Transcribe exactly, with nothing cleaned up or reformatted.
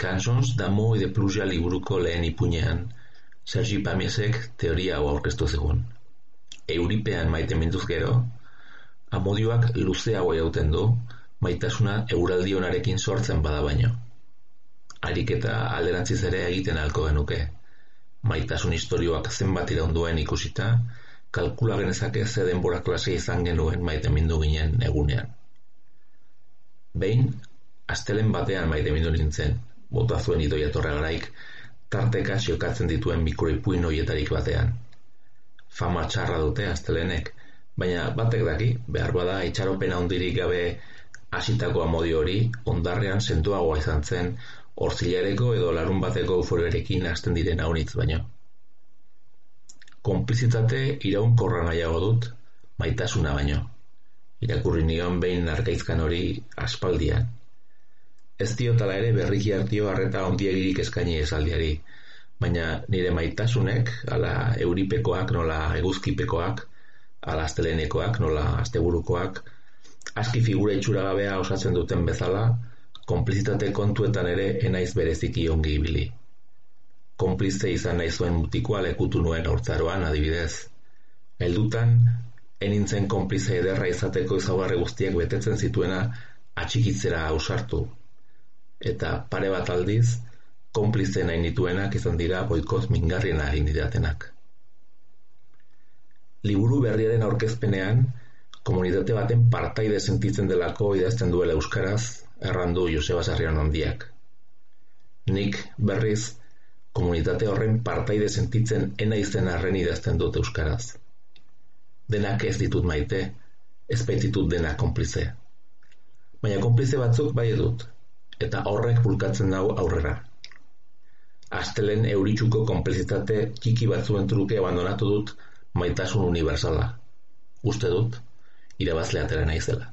Cançons d'amor i de pluja liburuko lehen ipuinean, Sergi Pamiesek teoria hau aurkeztu zigun. Euripean maiteminduz gero, amodioak luzeago jauten du, maitasuna euraldi onarekin sortzen bada baino. Ariketa alderantziz ere egiten ahalko genuke. Maitasun istorioak zenbat iraunduen ikusita, kalkula genezake ze denbora klase izan genuen maitemindu ginen egunean. Behin, astelen batean maitemindu nintzen, bota zuen Idoia Torregaraik, tarteka xiokatzen dituen mikroipuin hoietarik batean. Fama txarra dute astelenek, baina batek daki, behar bada itxaropena handirik gabe hasitako amodio hori, ondarrean sentuagoa izan zen, ortzilareko edo larun bateko euforioarekin hasten diren haunitz baino. Konplizitate iraunkorra nahiago dut, maitasuna baino. Irakurri nion behin arkaizkan hori aspaldian. Ez diotala ere berriki hartio harreta ondiegirik eskaini esaldiari, baina nire maitasunek, ala euripekoak, nola eguzkipekoak, ala astelenekoak, nola asteburukoak, aski figura itxuragabea osatzen duten bezala, konplizitate kontuetan ere enaiz bereziki ongi ibili. Konplize izan nahi zuen mutikoa lekutu nuen haurtzaroan adibidez. Heldutan, enintzen konplize ederra izateko ezaugarri guztiak betetzen zituena atxikitzera ausartu. Eta pare bat aldiz, konplize nahi nituenak izan dira boikoz mingarriena egin didatenak. Liburu berriaren aurkezpenean, komunitate baten partaide sentitzen delako idazten duela euskaraz, errandu Joseba Sarrionondiak. Nik berriz, komunitate horren partaide sentitzen ena izen arren idazten dut euskaraz. Denak ez ditut maite, ez baititut dena konplize. Baina konplize batzuk bai edut, eta horrek bulkatzen dau aurrera. Astelen euritsuko konplizitate txiki batzuen truke abandonatu dut maitasun universala. Uste dut, irabazle atera naizela.